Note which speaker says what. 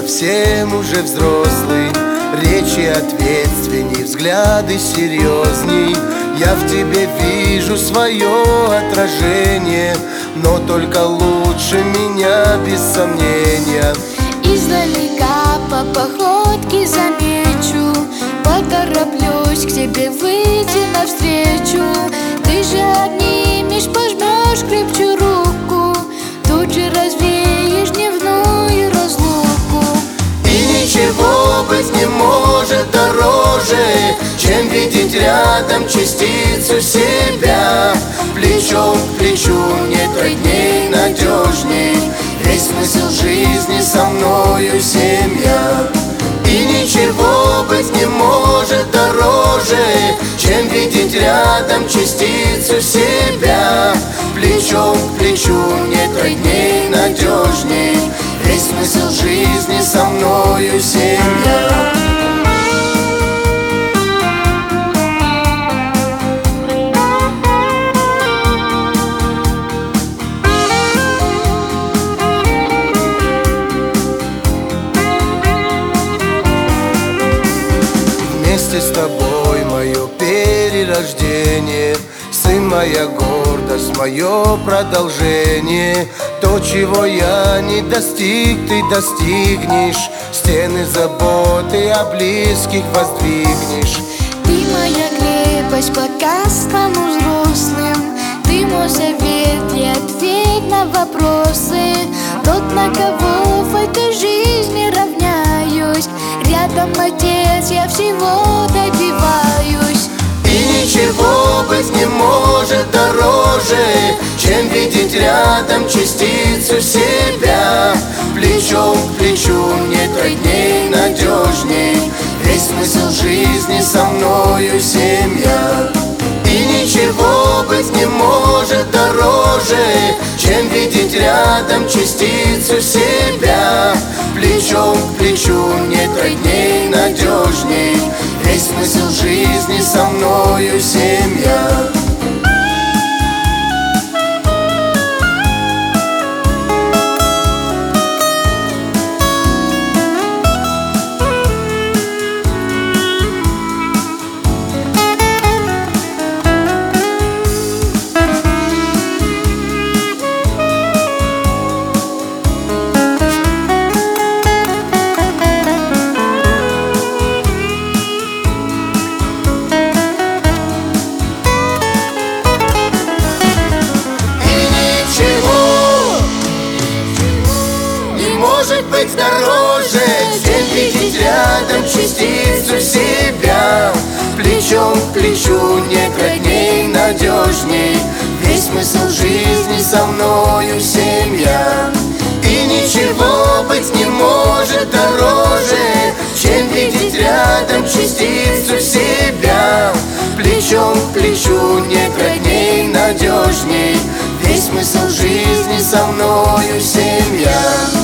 Speaker 1: совсем уже взрослый. Речи ответственней, взгляды серьезней. Я в тебе вижу свое отражение, но только лучше меня, без сомнения.
Speaker 2: Издалека по походке замечу, потороплюсь к тебе выйти навстречу. Ты же обнимешь, пожмешь крепче руку, тут же развеешь дневную разлуку.
Speaker 1: И ничего быть не может дороже, чем видеть рядом частицу себя. Плечом к плечу мне трудней, надежней, весь смысл жизни со мною семья. И ничего быть не может дороже, чем видеть рядом частицу себя. Плечом к плечу мне трудней, надежней, весь смысл жизни со мною семья. Вместе с тобой мое перерождение, сын, моя гордость, мое продолжение. То, чего я не достиг, ты достигнешь. Стены заботы о близких воздвигнешь.
Speaker 2: Ты моя крепость, пока стану взрослым. Ты мой совет и ответ на вопросы. Тот, на кого в этой жизни равняюсь. Рядом отец, я всего добиваюсь.
Speaker 1: И ничего быть не может дороже, чем видеть рядом частицу себя. Плечом к плечу мне трудней, надежней, весь смысл жизни со мною семья. И ничего быть не может дороже, чем видеть рядом частицу себя. Плечом к плечу мне трудней, надежней, весь смысл жизни со мною семья. Может быть дороже, чем видеть рядом частицу себя. Плечом к плечу нет родней, надежней, весь смысл жизни со мною семья. И ничего быть не может дороже, чем видеть рядом частицу себя. Плечом к плечу нет родней, надежней, весь смысл жизни со мною семья.